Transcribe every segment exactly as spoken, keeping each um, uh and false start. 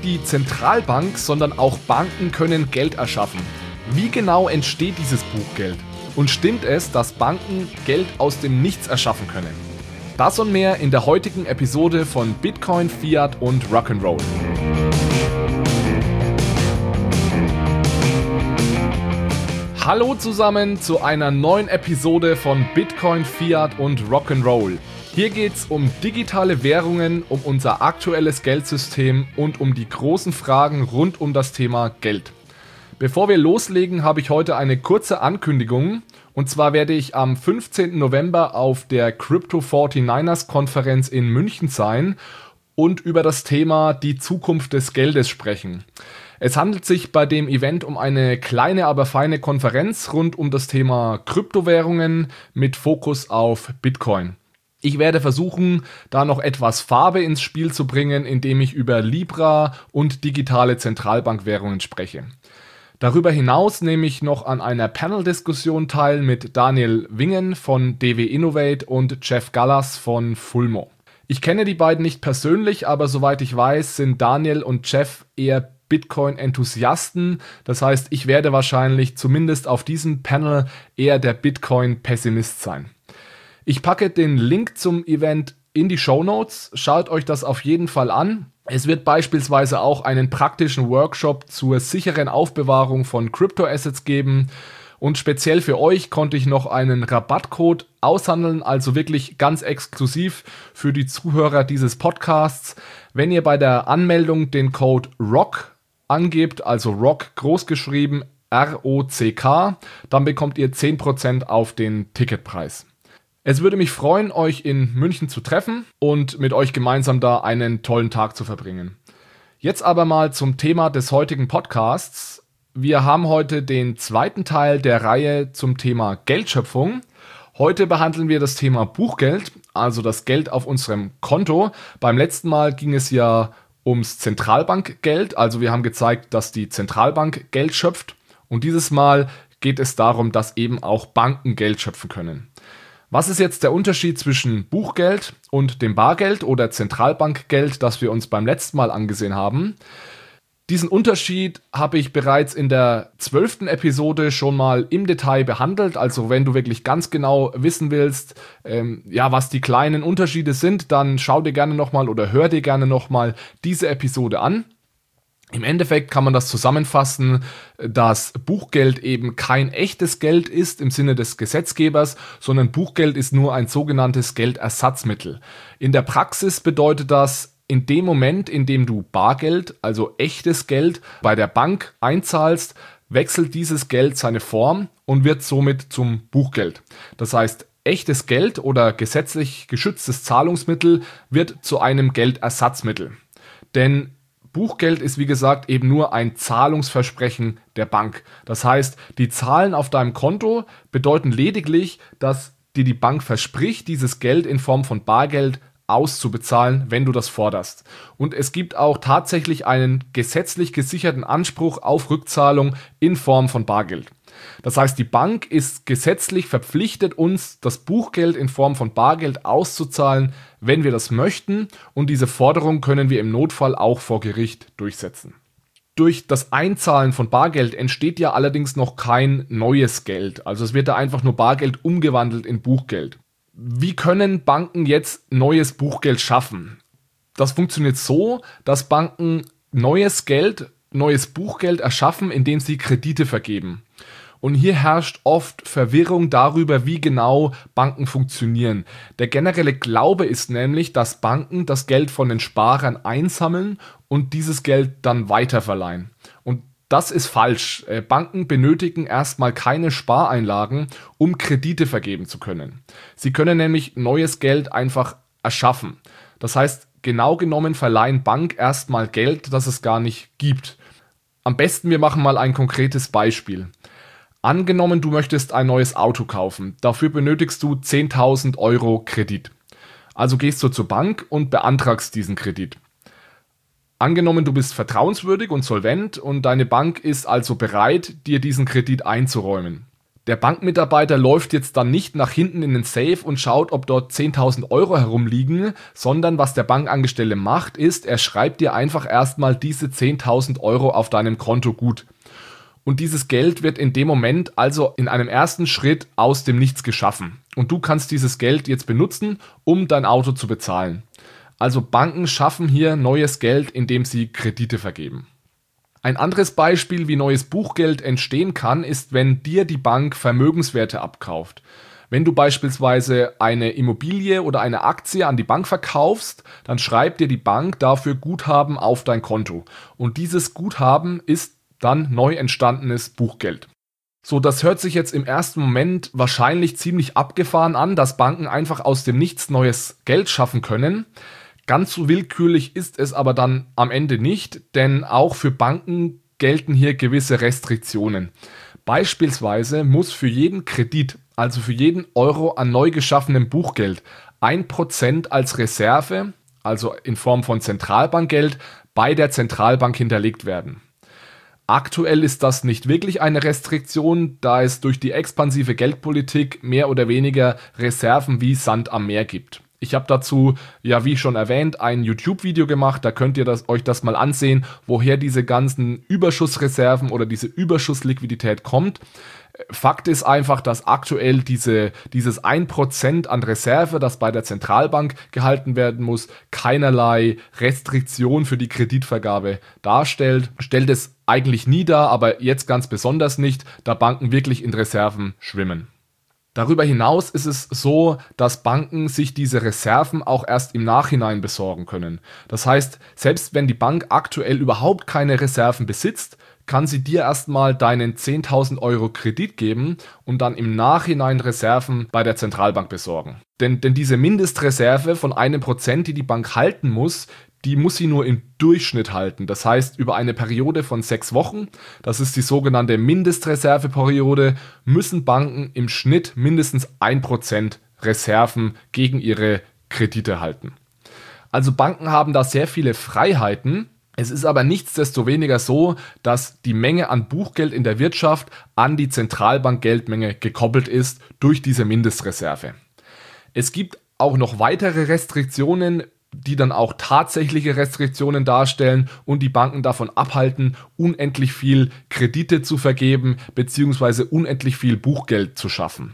die Zentralbank, sondern auch Banken können Geld erschaffen. Wie genau entsteht dieses Buchgeld? Und stimmt es, dass Banken Geld aus dem Nichts erschaffen können? Das und mehr in der heutigen Episode von Bitcoin, Fiat und Rock'n'Roll. Hallo zusammen zu einer neuen Episode von Bitcoin, Fiat und Rock'n'Roll. Hier geht's um digitale Währungen, um unser aktuelles Geldsystem und um die großen Fragen rund um das Thema Geld. Bevor wir loslegen, habe ich heute eine kurze Ankündigung. Und zwar werde ich am fünfzehnten November auf der Crypto forty-niners Konferenz in München sein und über das Thema die Zukunft des Geldes sprechen. Es handelt sich bei dem Event um eine kleine, aber feine Konferenz rund um das Thema Kryptowährungen mit Fokus auf Bitcoin. Ich werde versuchen, da noch etwas Farbe ins Spiel zu bringen, indem ich über Libra und digitale Zentralbankwährungen spreche. Darüber hinaus nehme ich noch an einer Panel-Diskussion teil mit Daniel Wingen von D W Innovate und Jeff Gallas von Fulmo. Ich kenne die beiden nicht persönlich, aber soweit ich weiß, sind Daniel und Jeff eher Bitcoin-Enthusiasten. Das heißt, ich werde wahrscheinlich zumindest auf diesem Panel eher der Bitcoin-Pessimist sein. Ich packe den Link zum Event in die Shownotes. Schaut euch das auf jeden Fall an. Es wird beispielsweise auch einen praktischen Workshop zur sicheren Aufbewahrung von Crypto-Assets geben. Und speziell für euch konnte ich noch einen Rabattcode aushandeln, also wirklich ganz exklusiv für die Zuhörer dieses Podcasts. Wenn ihr bei der Anmeldung den Code ROCK angebt, also ROCK großgeschrieben, R O C K, dann bekommt ihr zehn Prozent auf den Ticketpreis. Es würde mich freuen, euch in München zu treffen und mit euch gemeinsam da einen tollen Tag zu verbringen. Jetzt aber mal zum Thema des heutigen Podcasts. Wir haben heute den zweiten Teil der Reihe zum Thema Geldschöpfung. Heute behandeln wir das Thema Buchgeld, also das Geld auf unserem Konto. Beim letzten Mal ging es ja ums Zentralbankgeld, also wir haben gezeigt, dass die Zentralbank Geld schöpft. Und dieses Mal geht es darum, dass eben auch Banken Geld schöpfen können. Was ist jetzt der Unterschied zwischen Buchgeld und dem Bargeld oder Zentralbankgeld, das wir uns beim letzten Mal angesehen haben? Diesen Unterschied habe ich bereits in der zwölften Episode schon mal im Detail behandelt. Also wenn du wirklich ganz genau wissen willst, ähm, ja, was die kleinen Unterschiede sind, dann schau dir gerne nochmal oder hör dir gerne nochmal diese Episode an. Im Endeffekt kann man das zusammenfassen, dass Buchgeld eben kein echtes Geld ist im Sinne des Gesetzgebers, sondern Buchgeld ist nur ein sogenanntes Geldersatzmittel. In der Praxis bedeutet das, in dem Moment, in dem du Bargeld, also echtes Geld, bei der Bank einzahlst, wechselt dieses Geld seine Form und wird somit zum Buchgeld. Das heißt, echtes Geld oder gesetzlich geschütztes Zahlungsmittel wird zu einem Geldersatzmittel. Denn Buchgeld ist wie gesagt eben nur ein Zahlungsversprechen der Bank. Das heißt, die Zahlen auf deinem Konto bedeuten lediglich, dass dir die Bank verspricht, dieses Geld in Form von Bargeld auszubezahlen, wenn du das forderst. Und es gibt auch tatsächlich einen gesetzlich gesicherten Anspruch auf Rückzahlung in Form von Bargeld. Das heißt, die Bank ist gesetzlich verpflichtet, uns das Buchgeld in Form von Bargeld auszuzahlen, wenn wir das möchten, und diese Forderung können wir im Notfall auch vor Gericht durchsetzen. Durch das Einzahlen von Bargeld entsteht ja allerdings noch kein neues Geld, also es wird da einfach nur Bargeld umgewandelt in Buchgeld. Wie können Banken jetzt neues Buchgeld schaffen? Das funktioniert so, dass Banken neues Geld, neues Buchgeld erschaffen, indem sie Kredite vergeben. Und hier herrscht oft Verwirrung darüber, wie genau Banken funktionieren. Der generelle Glaube ist nämlich, dass Banken das Geld von den Sparern einsammeln und dieses Geld dann weiterverleihen. Und das ist falsch. Banken benötigen erstmal keine Spareinlagen, um Kredite vergeben zu können. Sie können nämlich neues Geld einfach erschaffen. Das heißt, genau genommen verleihen Banken erstmal Geld, das es gar nicht gibt. Am besten, wir machen mal ein konkretes Beispiel. Angenommen, du möchtest ein neues Auto kaufen. Dafür benötigst du zehntausend Euro Kredit. Also gehst du zur Bank und beantragst diesen Kredit. Angenommen, du bist vertrauenswürdig und solvent und deine Bank ist also bereit, dir diesen Kredit einzuräumen. Der Bankmitarbeiter läuft jetzt dann nicht nach hinten in den Safe und schaut, ob dort zehntausend Euro herumliegen, sondern was der Bankangestellte macht, ist, er schreibt dir einfach erstmal diese zehntausend Euro auf deinem Konto gut. Und dieses Geld wird in dem Moment also in einem ersten Schritt aus dem Nichts geschaffen. Und du kannst dieses Geld jetzt benutzen, um dein Auto zu bezahlen. Also Banken schaffen hier neues Geld, indem sie Kredite vergeben. Ein anderes Beispiel, wie neues Buchgeld entstehen kann, ist, wenn dir die Bank Vermögenswerte abkauft. Wenn du beispielsweise eine Immobilie oder eine Aktie an die Bank verkaufst, dann schreibt dir die Bank dafür Guthaben auf dein Konto. Und dieses Guthaben ist dann neu entstandenes Buchgeld. So, das hört sich jetzt im ersten Moment wahrscheinlich ziemlich abgefahren an, dass Banken einfach aus dem Nichts neues Geld schaffen können. Ganz so willkürlich ist es aber dann am Ende nicht, denn auch für Banken gelten hier gewisse Restriktionen. Beispielsweise muss für jeden Kredit, also für jeden Euro an neu geschaffenem Buchgeld, ein Prozent als Reserve, also in Form von Zentralbankgeld, bei der Zentralbank hinterlegt werden. Aktuell ist das nicht wirklich eine Restriktion, da es durch die expansive Geldpolitik mehr oder weniger Reserven wie Sand am Meer gibt. Ich habe dazu, ja wie schon erwähnt, ein YouTube-Video gemacht, da könnt ihr das, euch das mal ansehen, woher diese ganzen Überschussreserven oder diese Überschussliquidität kommt. Fakt ist einfach, dass aktuell diese, dieses ein Prozent an Reserve, das bei der Zentralbank gehalten werden muss, keinerlei Restriktion für die Kreditvergabe darstellt. Stellt es eigentlich nie dar, aber jetzt ganz besonders nicht, da Banken wirklich in Reserven schwimmen. Darüber hinaus ist es so, dass Banken sich diese Reserven auch erst im Nachhinein besorgen können. Das heißt, selbst wenn die Bank aktuell überhaupt keine Reserven besitzt, kann sie dir erstmal deinen zehntausend Euro Kredit geben und dann im Nachhinein Reserven bei der Zentralbank besorgen. Denn, denn diese Mindestreserve von einem Prozent, die die Bank halten muss, die muss sie nur im Durchschnitt halten. Das heißt, über eine Periode von sechs Wochen, das ist die sogenannte Mindestreserveperiode, müssen Banken im Schnitt mindestens ein Prozent Reserven gegen ihre Kredite halten. Also Banken haben da sehr viele Freiheiten. Es ist aber nichtsdestoweniger so, dass die Menge an Buchgeld in der Wirtschaft an die Zentralbankgeldmenge gekoppelt ist durch diese Mindestreserve. Es gibt auch noch weitere Restriktionen, die dann auch tatsächliche Restriktionen darstellen und die Banken davon abhalten, unendlich viel Kredite zu vergeben bzw. unendlich viel Buchgeld zu schaffen.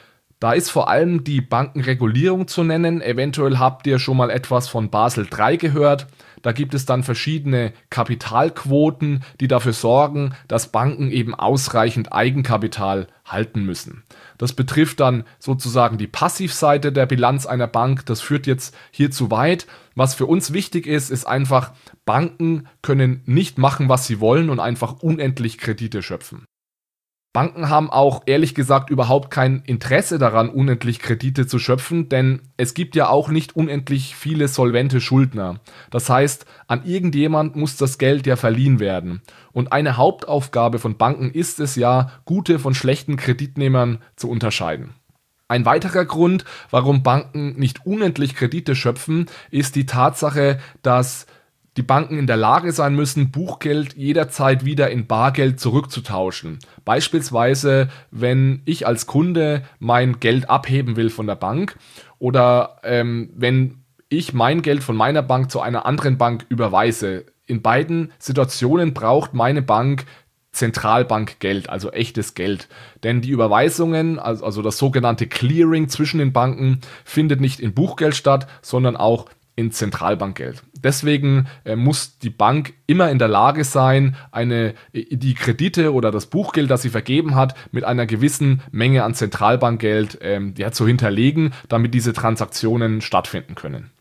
Da ist vor allem die Bankenregulierung zu nennen. Eventuell habt ihr schon mal etwas von Basel drei gehört. Da gibt es dann verschiedene Kapitalquoten, die dafür sorgen, dass Banken eben ausreichend Eigenkapital halten müssen. Das betrifft dann sozusagen die Passivseite der Bilanz einer Bank. Das führt jetzt hier zu weit. Was für uns wichtig ist, ist einfach, Banken können nicht machen, was sie wollen und einfach unendlich Kredite schöpfen. Banken haben auch ehrlich gesagt überhaupt kein Interesse daran, unendlich Kredite zu schöpfen, denn es gibt ja auch nicht unendlich viele solvente Schuldner. Das heißt, an irgendjemand muss das Geld ja verliehen werden. Und eine Hauptaufgabe von Banken ist es ja, gute von schlechten Kreditnehmern zu unterscheiden. Ein weiterer Grund, warum Banken nicht unendlich Kredite schöpfen, ist die Tatsache, dass die Banken in der Lage sein müssen, Buchgeld jederzeit wieder in Bargeld zurückzutauschen. Beispielsweise, wenn ich als Kunde mein Geld abheben will von der Bank oder ähm, wenn ich mein Geld von meiner Bank zu einer anderen Bank überweise. In beiden Situationen braucht meine Bank Zentralbankgeld, also echtes Geld. Denn die Überweisungen, also, also das sogenannte Clearing zwischen den Banken, findet nicht in Buchgeld statt, sondern auch in Zentralbankgeld. Deswegen äh, muss die Bank immer in der Lage sein, eine, die Kredite oder das Buchgeld, das sie vergeben hat, mit einer gewissen Menge an Zentralbankgeld ähm, ja, zu hinterlegen, damit diese Transaktionen stattfinden können.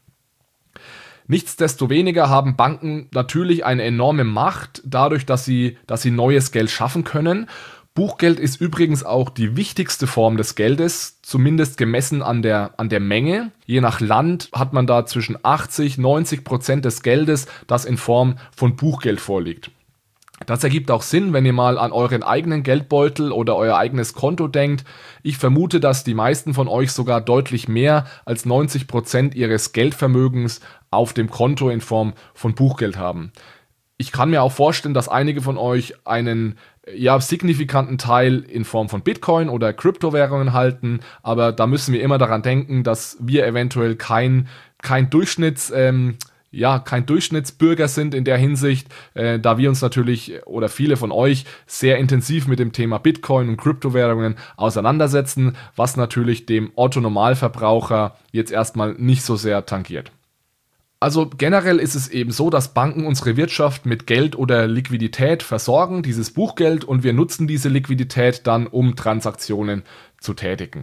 Nichtsdestoweniger haben Banken natürlich eine enorme Macht, dadurch, dass sie, dass sie neues Geld schaffen können. Buchgeld ist übrigens auch die wichtigste Form des Geldes, zumindest gemessen an der, an der Menge. Je nach Land hat man da zwischen achtzig und neunzig Prozent des Geldes, das in Form von Buchgeld vorliegt. Das ergibt auch Sinn, wenn ihr mal an euren eigenen Geldbeutel oder euer eigenes Konto denkt. Ich vermute, dass die meisten von euch sogar deutlich mehr als neunzig Prozent ihres Geldvermögens auf dem Konto in Form von Buchgeld haben. Ich kann mir auch vorstellen, dass einige von euch einen ja, signifikanten Teil in Form von Bitcoin oder Kryptowährungen halten, aber da müssen wir immer daran denken, dass wir eventuell kein, kein Durchschnitts... Ähm, ja, kein Durchschnittsbürger sind in der Hinsicht, äh, da wir uns natürlich oder viele von euch sehr intensiv mit dem Thema Bitcoin und Kryptowährungen auseinandersetzen, was natürlich dem Otto-Normalverbraucher jetzt erstmal nicht so sehr tangiert. Also generell ist es eben so, dass Banken unsere Wirtschaft mit Geld oder Liquidität versorgen, dieses Buchgeld, und wir nutzen diese Liquidität dann, um Transaktionen zu tätigen.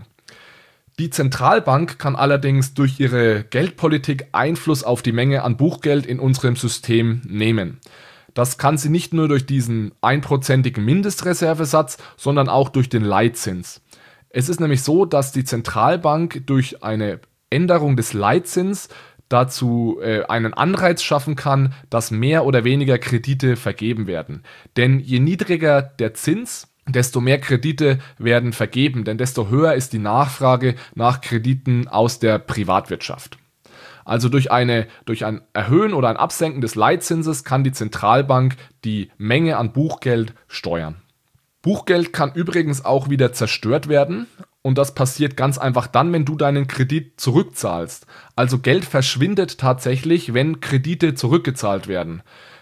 Die Zentralbank kann allerdings durch ihre Geldpolitik Einfluss auf die Menge an Buchgeld in unserem System nehmen. Das kann sie nicht nur durch diesen einprozentigen Mindestreservesatz, sondern auch durch den Leitzins. Es ist nämlich so, dass die Zentralbank durch eine Änderung des Leitzins dazu äh, einen Anreiz schaffen kann, dass mehr oder weniger Kredite vergeben werden. Denn je niedriger der Zins, desto mehr Kredite werden vergeben, denn desto höher ist die Nachfrage nach Krediten aus der Privatwirtschaft. Also durch, eine, durch ein Erhöhen oder ein Absenken des Leitzinses kann die Zentralbank die Menge an Buchgeld steuern. Buchgeld kann übrigens auch wieder zerstört werden, und das passiert ganz einfach dann, wenn du deinen Kredit zurückzahlst. Also Geld verschwindet tatsächlich, wenn Kredite zurückgezahlt werden.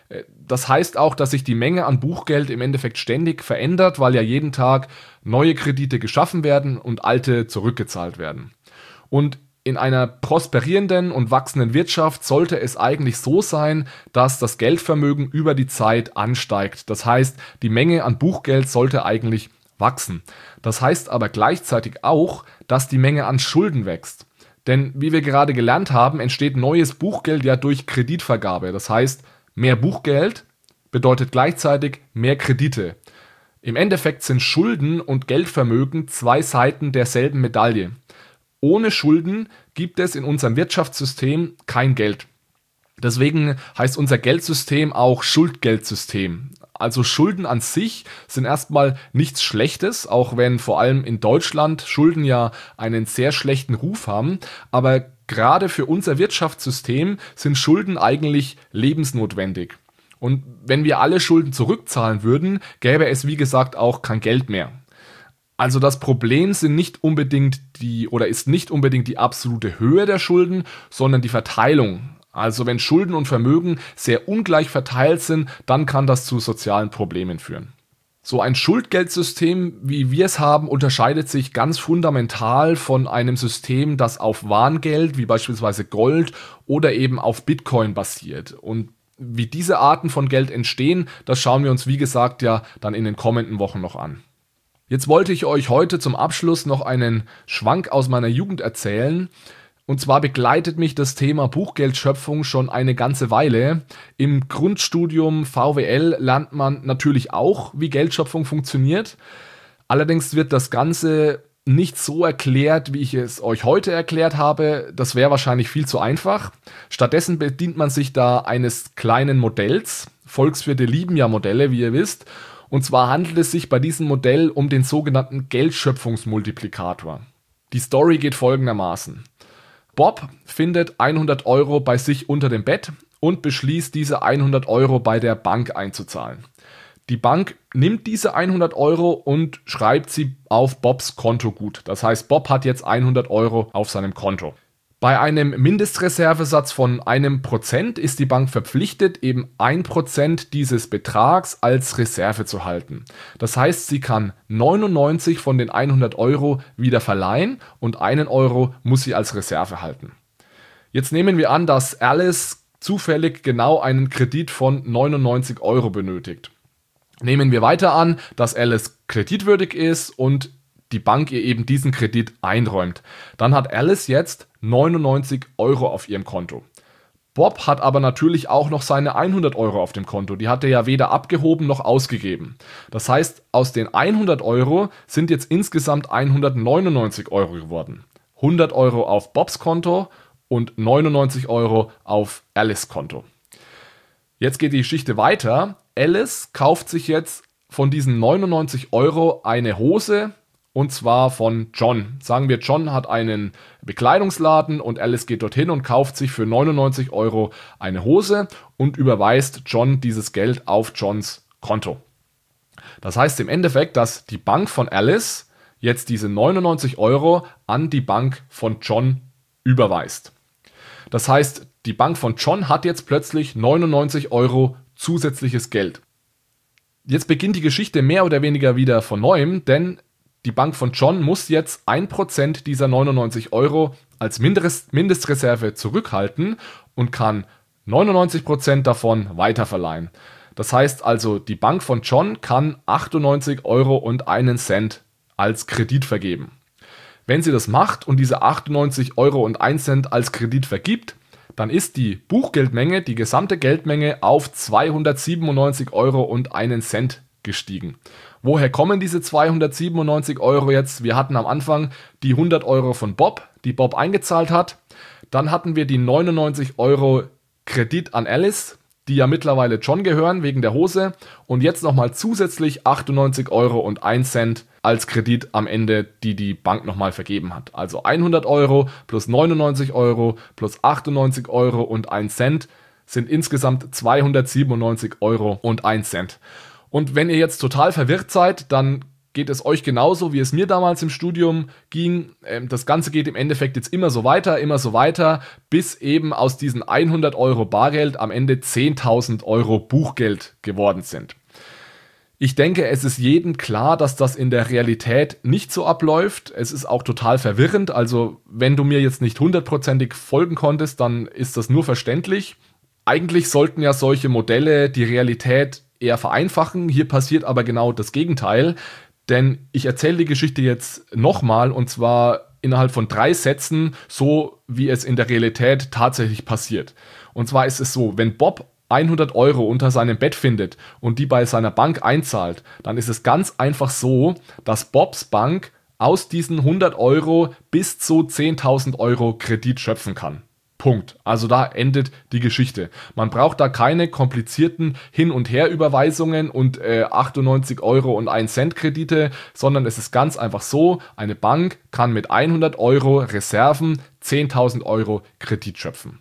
Das heißt auch, dass sich die Menge an Buchgeld im Endeffekt ständig verändert, weil ja jeden Tag neue Kredite geschaffen werden und alte zurückgezahlt werden. Und in einer prosperierenden und wachsenden Wirtschaft sollte es eigentlich so sein, dass das Geldvermögen über die Zeit ansteigt. Das heißt, die Menge an Buchgeld sollte eigentlich wachsen. Das heißt aber gleichzeitig auch, dass die Menge an Schulden wächst. Denn wie wir gerade gelernt haben, entsteht neues Buchgeld ja durch Kreditvergabe. Das heißt, mehr Buchgeld bedeutet gleichzeitig mehr Kredite. Im Endeffekt sind Schulden und Geldvermögen zwei Seiten derselben Medaille. Ohne Schulden gibt es in unserem Wirtschaftssystem kein Geld. Deswegen heißt unser Geldsystem auch Schuldgeldsystem. Also Schulden an sich sind erstmal nichts Schlechtes, auch wenn vor allem in Deutschland Schulden ja einen sehr schlechten Ruf haben. Aber gerade für unser Wirtschaftssystem sind Schulden eigentlich lebensnotwendig. Und wenn wir alle Schulden zurückzahlen würden, gäbe es wie gesagt auch kein Geld mehr. Also das Problem sind nicht unbedingt die oder ist nicht unbedingt die absolute Höhe der Schulden, sondern die Verteilung. Also wenn Schulden und Vermögen sehr ungleich verteilt sind, dann kann das zu sozialen Problemen führen. So ein Schuldgeldsystem, wie wir es haben, unterscheidet sich ganz fundamental von einem System, das auf Warngeld, wie beispielsweise Gold oder eben auf Bitcoin basiert. Und wie diese Arten von Geld entstehen, das schauen wir uns wie gesagt ja dann in den kommenden Wochen noch an. Jetzt wollte ich euch heute zum Abschluss noch einen Schwank aus meiner Jugend erzählen. Und zwar begleitet mich das Thema Buchgeldschöpfung schon eine ganze Weile. Im Grundstudium V W L lernt man natürlich auch, wie Geldschöpfung funktioniert. Allerdings wird das Ganze nicht so erklärt, wie ich es euch heute erklärt habe. Das wäre wahrscheinlich viel zu einfach. Stattdessen bedient man sich da eines kleinen Modells. Volkswirte lieben ja Modelle, wie ihr wisst. Und zwar handelt es sich bei diesem Modell um den sogenannten Geldschöpfungsmultiplikator. Die Story geht folgendermaßen. Bob findet hundert Euro bei sich unter dem Bett und beschließt, diese hundert Euro bei der Bank einzuzahlen. Die Bank nimmt diese hundert Euro und schreibt sie auf Bobs Konto gut. Das heißt, Bob hat jetzt hundert Euro auf seinem Konto. Bei einem Mindestreservesatz von einem Prozent ist die Bank verpflichtet, eben ein Prozent dieses Betrags als Reserve zu halten. Das heißt, sie kann neunundneunzig von den hundert Euro wieder verleihen und einen Euro muss sie als Reserve halten. Jetzt nehmen wir an, dass Alice zufällig genau einen Kredit von neunundneunzig Euro benötigt. Nehmen wir weiter an, dass Alice kreditwürdig ist und die Bank ihr eben diesen Kredit einräumt. Dann hat Alice jetzt neunundneunzig Euro auf ihrem Konto. Bob hat aber natürlich auch noch seine hundert Euro auf dem Konto. Die hat er ja weder abgehoben noch ausgegeben. Das heißt, aus den hundert Euro sind jetzt insgesamt hundertneunundneunzig Euro geworden. hundert Euro auf Bobs Konto und neunundneunzig Euro auf Alice Konto. Jetzt geht die Geschichte weiter. Alice kauft sich jetzt von diesen neunundneunzig Euro eine Hose und zwar von John. Sagen wir, John hat einen Bekleidungsladen und Alice geht dorthin und kauft sich für neunundneunzig Euro eine Hose und überweist John dieses Geld auf Johns Konto. Das heißt im Endeffekt, dass die Bank von Alice jetzt diese neunundneunzig Euro an die Bank von John überweist. Das heißt, die Bank von John hat jetzt plötzlich neunundneunzig Euro zusätzliches Geld. Jetzt beginnt die Geschichte mehr oder weniger wieder von neuem, denn die Bank von John muss jetzt ein Prozent dieser neunundneunzig Euro als Mindest- Mindestreserve zurückhalten und kann neunundneunzig Prozent davon weiterverleihen. Das heißt also, die Bank von John kann achtundneunzig Euro und einen Cent als Kredit vergeben. Wenn sie das macht und diese achtundneunzig Euro und einen Cent als Kredit vergibt, dann ist die Buchgeldmenge, die gesamte Geldmenge auf zweihundertsiebenundneunzig Euro und einen Cent gestiegen. Woher kommen diese zweihundertsiebenundneunzig Euro jetzt? Wir hatten am Anfang die hundert Euro von Bob, die Bob eingezahlt hat. Dann hatten wir die neunundneunzig Euro Kredit an Alice, die ja mittlerweile John gehören wegen der Hose. Und jetzt nochmal zusätzlich achtundneunzig Euro und einen Cent als Kredit am Ende, die die Bank nochmal vergeben hat. Also hundert Euro plus neunundneunzig Euro plus achtundneunzig Euro und einen Cent sind insgesamt zweihundertsiebenundneunzig Euro und einen Cent. Und wenn ihr jetzt total verwirrt seid, dann geht es euch genauso, wie es mir damals im Studium ging. Das Ganze geht im Endeffekt jetzt immer so weiter, immer so weiter, bis eben aus diesen hundert Euro Bargeld am Ende zehntausend Euro Buchgeld geworden sind. Ich denke, es ist jedem klar, dass das in der Realität nicht so abläuft. Es ist auch total verwirrend. Also wenn du mir jetzt nicht hundertprozentig folgen konntest, dann ist das nur verständlich. Eigentlich sollten ja solche Modelle die Realität eher vereinfachen. Hier passiert aber genau das Gegenteil. Denn ich erzähle die Geschichte jetzt nochmal und zwar innerhalb von drei Sätzen, so wie es in der Realität tatsächlich passiert. Und zwar ist es so, wenn Bob hundert Euro unter seinem Bett findet und die bei seiner Bank einzahlt, dann ist es ganz einfach so, dass Bobs Bank aus diesen hundert Euro bis zu zehntausend Euro Kredit schöpfen kann. Punkt. Also da endet die Geschichte. Man braucht da keine komplizierten Hin- und Her-Überweisungen und äh, achtundneunzig Euro und einen Cent Kredite, sondern es ist ganz einfach so, eine Bank kann mit hundert Euro Reserven zehntausend Euro Kredit schöpfen.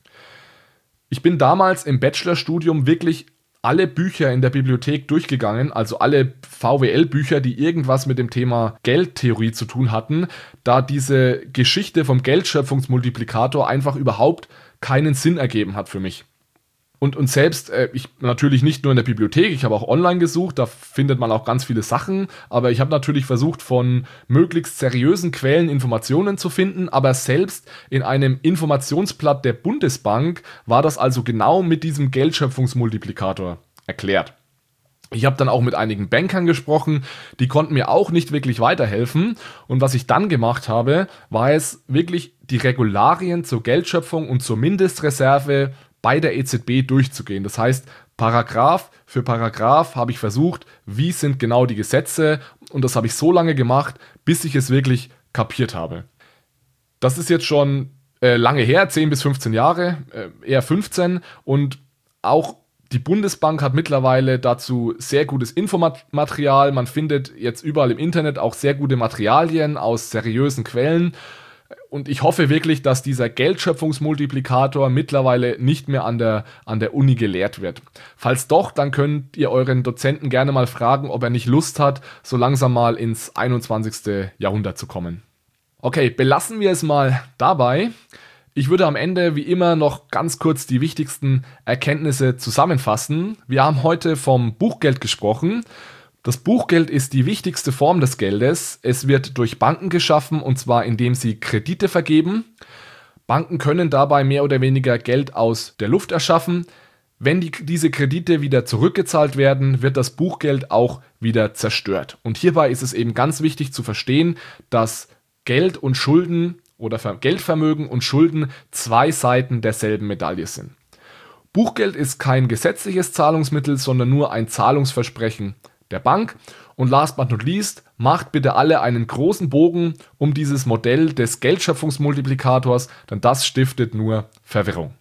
Ich bin damals im Bachelorstudium wirklich alle Bücher in der Bibliothek durchgegangen, also alle V W L-Bücher, die irgendwas mit dem Thema Geldtheorie zu tun hatten, da diese Geschichte vom Geldschöpfungsmultiplikator einfach überhaupt keinen Sinn ergeben hat für mich. Und, und selbst, äh, ich natürlich nicht nur in der Bibliothek, ich habe auch online gesucht, da findet man auch ganz viele Sachen, aber ich habe natürlich versucht, von möglichst seriösen Quellen Informationen zu finden, aber selbst in einem Informationsblatt der Bundesbank war das also genau mit diesem Geldschöpfungsmultiplikator erklärt. Ich habe dann auch mit einigen Bankern gesprochen, die konnten mir auch nicht wirklich weiterhelfen. Und was ich dann gemacht habe, war es wirklich die Regularien zur Geldschöpfung und zur Mindestreserve bei der E Z B durchzugehen. Das heißt, Paragraph für Paragraph habe ich versucht, wie sind genau die Gesetze, und das habe ich so lange gemacht, bis ich es wirklich kapiert habe. Das ist jetzt schon äh, lange her, zehn bis fünfzehn Jahre, äh, eher fünfzehn, und auch die Bundesbank hat mittlerweile dazu sehr gutes Infomaterial. Man findet jetzt überall im Internet auch sehr gute Materialien aus seriösen Quellen. Und ich hoffe wirklich, dass dieser Geldschöpfungsmultiplikator mittlerweile nicht mehr an der, an der Uni gelehrt wird. Falls doch, dann könnt ihr euren Dozenten gerne mal fragen, ob er nicht Lust hat, so langsam mal ins einundzwanzigste Jahrhundert zu kommen. Okay, belassen wir es mal dabei. Ich würde am Ende wie immer noch ganz kurz die wichtigsten Erkenntnisse zusammenfassen. Wir haben heute vom Buchgeld gesprochen. Das Buchgeld ist die wichtigste Form des Geldes. Es wird durch Banken geschaffen, und zwar indem sie Kredite vergeben. Banken können dabei mehr oder weniger Geld aus der Luft erschaffen. Wenn die, diese Kredite wieder zurückgezahlt werden, wird das Buchgeld auch wieder zerstört. Und hierbei ist es eben ganz wichtig zu verstehen, dass Geld und Schulden oder Geldvermögen und Schulden zwei Seiten derselben Medaille sind. Buchgeld ist kein gesetzliches Zahlungsmittel, sondern nur ein Zahlungsversprechen der Bank. Und last but not least, macht bitte alle einen großen Bogen um dieses Modell des Geldschöpfungsmultiplikators, denn das stiftet nur Verwirrung.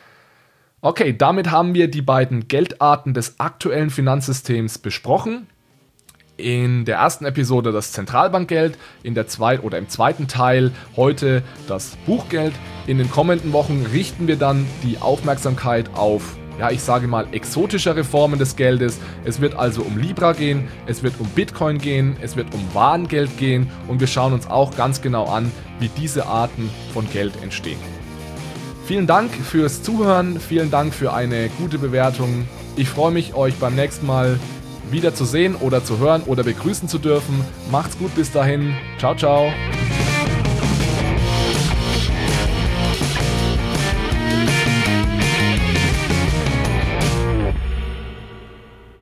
Okay, damit haben wir die beiden Geldarten des aktuellen Finanzsystems besprochen. In der ersten Episode das Zentralbankgeld, in der zweiten oder im zweiten Teil heute das Buchgeld. In den kommenden Wochen richten wir dann die Aufmerksamkeit auf, ja, ich sage mal, exotischere Formen des Geldes. Es wird also um Libra gehen, es wird um Bitcoin gehen, es wird um Warengeld gehen und wir schauen uns auch ganz genau an, wie diese Arten von Geld entstehen. Vielen Dank fürs Zuhören, vielen Dank für eine gute Bewertung. Ich freue mich, euch beim nächsten Mal wieder zu sehen oder zu hören oder begrüßen zu dürfen. Macht's gut bis dahin. Ciao, ciao.